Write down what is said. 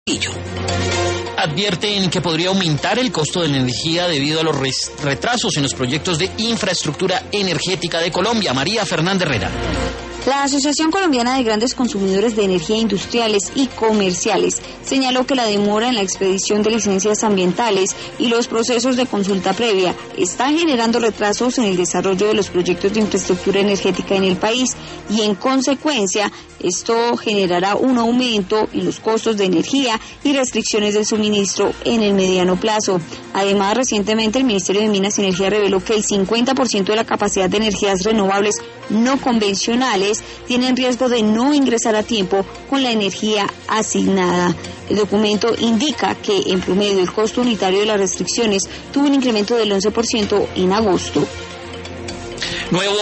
Advierten que podría aumentar el costo de la energía debido a los retrasos en los proyectos de infraestructura energética de Colombia. María Fernanda Herrera. La Asociación Colombiana de Grandes Consumidores de Energía Industriales y Comerciales señaló que la demora en la expedición de licencias ambientales y los procesos de consulta previa están generando retrasos en el desarrollo de los proyectos de infraestructura energética en el país y, en consecuencia, esto generará un aumento en los costos de energía y restricciones del suministro en el mediano plazo. Además, recientemente el Ministerio de Minas y Energía reveló que el 50% de la capacidad de energías renovables no convencionales tienen riesgo de no ingresar a tiempo con la energía asignada. El documento indica que en promedio el costo unitario de las restricciones tuvo un incremento del 11% en agosto. Nuevo